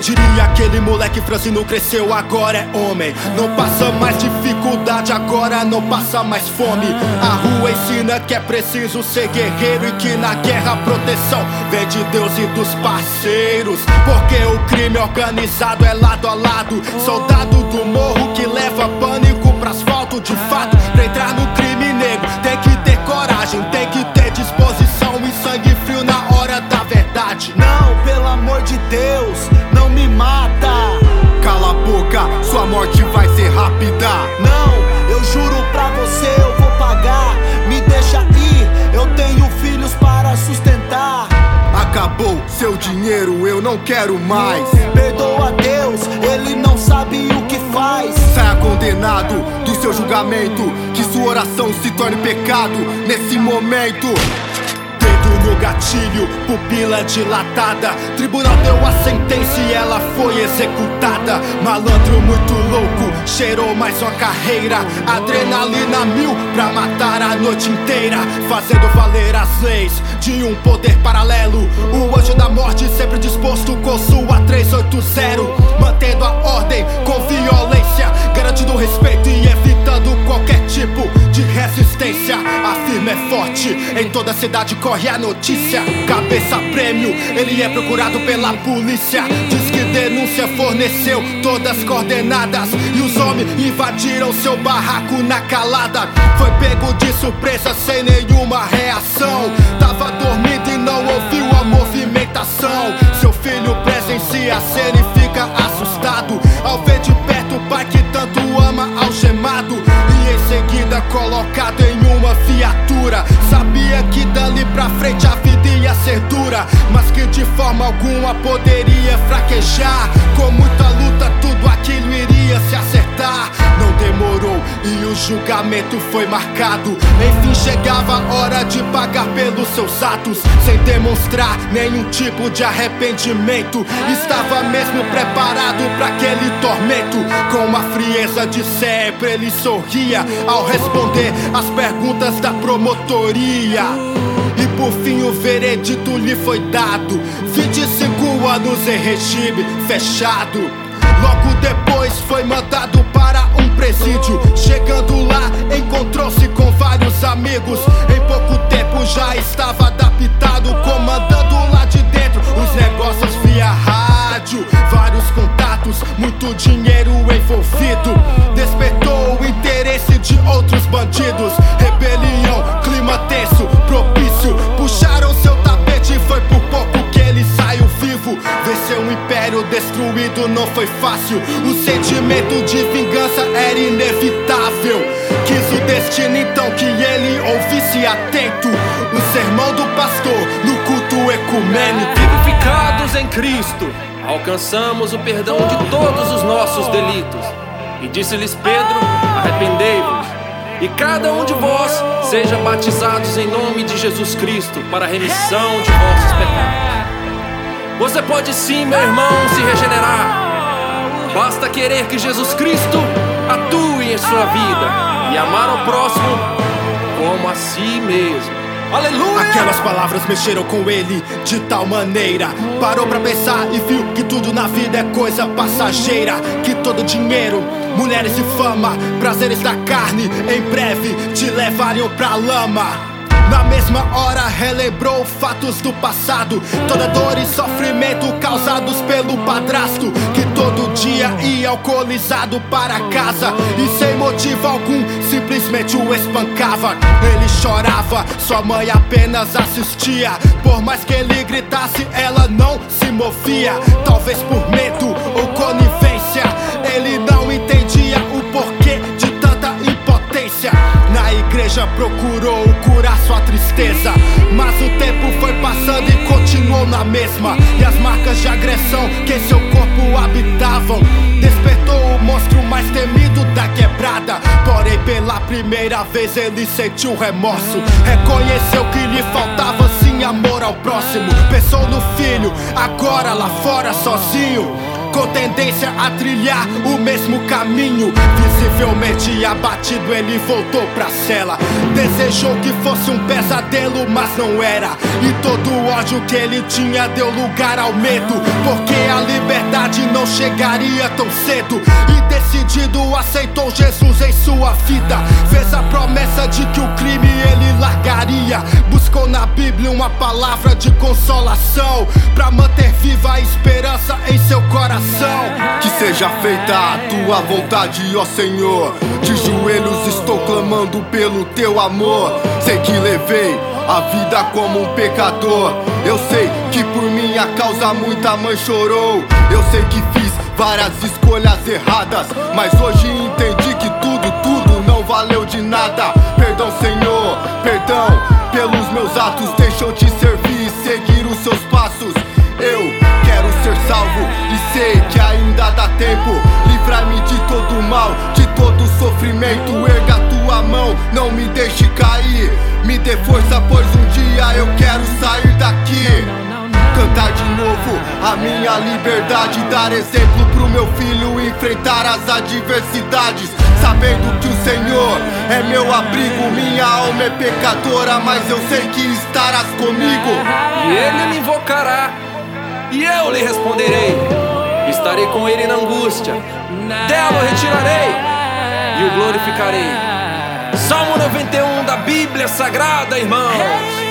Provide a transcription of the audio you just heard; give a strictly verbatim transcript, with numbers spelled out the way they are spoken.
diria? Aquele moleque franzino cresceu, agora é homem. Não passa mais dificuldade, agora não passa mais fome. A rua ensina que é preciso ser guerreiro e que na guerra a proteção vem de Deus e dos parceiros. Porque o crime organizado é lado a lado. Soldado do morro que leva pânico pra asfalto. De fato, pra entrar no crime negro tem que ter coragem, tem que ter disposição e sangue frio na hora da verdade. Não, pelo amor de Deus, não me mata. Cala a boca, sua morte vai ser rápida. Não, eu juro pra você, eu vou pagar. Me deixa ir, eu tenho filhos para sustentar. Acabou seu dinheiro, eu não quero mais. Perdoa a Deus, ele não sabe o que faz. Saia condenado do seu julgamento, que sua oração se torne pecado nesse momento. Dedo no gatilho, pupila dilatada. Tribunal deu a sentença e ela foi executada. Malandro muito louco, cheirou mais uma carreira. Adrenalina mil pra matar a noite inteira. Fazendo valer as leis de um poder paralelo. O anjo da morte sempre disposto com sua trezentos e oitenta. Mantendo a ordem com violência, garantindo respeito e evitando qualquer tipo de resistência. A firma é forte, em toda a cidade corre a notícia. Cabeça prêmio, ele é procurado pela polícia. Diz que denúncia forneceu todas as coordenadas e os homens invadiram seu barraco na calada. Foi pego de surpresa sem nenhuma reação. Tava dormindo e não ouviu a movimentação. Seu filho presencia a cena e fica assustado ao ver de perto o pai que tanto ama algemado e em seguida colocado em uma viatura. Sabia que dali pra frente a vida ia ser dura, mas que de forma alguma poderia fraquejar. Com muita luta tudo aquilo iria se acertar. Não demorou e o julgamento foi marcado. Enfim chegava a hora de pagar pelos seus atos, sem demonstrar nenhum tipo de arrependimento. Estava mesmo preparado pra aquele tormento. Com a frieza de sempre ele sorria ao responder as perguntas da promotoria. E por fim o veredito lhe foi dado: vinte e cinco anos em regime fechado. Logo depois foi mandado para um presídio. Chegando lá encontrou-se com vários amigos. Em pouco tempo já estava adaptado, comandando lá de dentro os negócios via rádio. Vários contatos, muito dinheiro envolvido. Despertou o interesse de outros bandidos. Rebelião, clima tenso, propício. Puxaram seu tapete e foi por pouco que ele saiu vivo. Vencer um império destruído não foi fácil. O sentimento de vingança era inevitável. Quis o destino então que ele ouvisse atento o sermão do pastor no culto ecumênico. Vivificados em Cristo, alcançamos o perdão de todos os nossos delitos. E disse-lhes Pedro: arrependei-vos, e cada um de vós seja batizados em nome de Jesus Cristo para a remissão de vossos pecados. Você pode sim, meu irmão, se regenerar. Basta querer que Jesus Cristo atue em sua vida e amar ao próximo como a si mesmo. Aleluia! Aquelas palavras mexeram com ele de tal maneira. Parou pra pensar e viu que tudo na vida é coisa passageira. Que todo dinheiro, mulheres e fama, prazeres da carne, em breve te levariam pra lama. Na mesma hora relembrou fatos do passado, toda dor e sofrimento causados pelo padrasto, que todo dia ia alcoolizado para casa e sem motivo algum simplesmente o espancava. Ele chorava, sua mãe apenas assistia. Por mais que ele gritasse, ela não se movia. Talvez por medo ou conivência, ele não entendia o porquê de tanta impotência. Na igreja procurou curar sua tristeza, mas o tempo foi passando e continuou na mesma. E as marcas de agressão que em seu corpo habitavam despertou o monstro mais temido da quebrada. Porém pela primeira vez ele sentiu remorso. Reconheceu que lhe faltava sim amor ao próximo. Pensou no filho, agora lá fora sozinho, com tendência a trilhar o mesmo caminho. Visivelmente abatido ele voltou pra cela. Desejou que fosse um pesadelo, mas não era. E todo o ódio que ele tinha deu lugar ao medo, porque a liberdade não chegaria tão cedo. E decidido aceitou Jesus em sua vida. Fez a promessa de que o crime ele largaria. Buscou na Bíblia uma palavra de consolação pra manter viva a esperança em seu coração. Que seja feita a tua vontade, ó Senhor. De joelhos estou clamando pelo teu amor. Sei que levei a vida como um pecador. Eu sei que por minha causa muita mãe chorou. Eu sei que fiz várias escolhas erradas, mas hoje entendi que tudo, tudo não valeu de nada. Perdão, Senhor, perdão pelos meus atos. Deixa eu te servir e seguir os seus passos. Eu quero ser salvo e sei que ainda dá tempo. Livrar-me de todo mal, de todo sofrimento. Erga tua mão, não me deixe cair. Me dê força, pois um dia eu quero sair daqui. Cantar de novo a minha liberdade. Dar exemplo pro meu filho enfrentar as adversidades. Sabendo que o Senhor é meu abrigo. Minha alma é pecadora, mas eu sei que estarás comigo. E ele me invocará e eu lhe responderei. Estarei com ele na angústia, dela o retirarei e o glorificarei. Salmo noventa e um da Bíblia Sagrada, irmãos.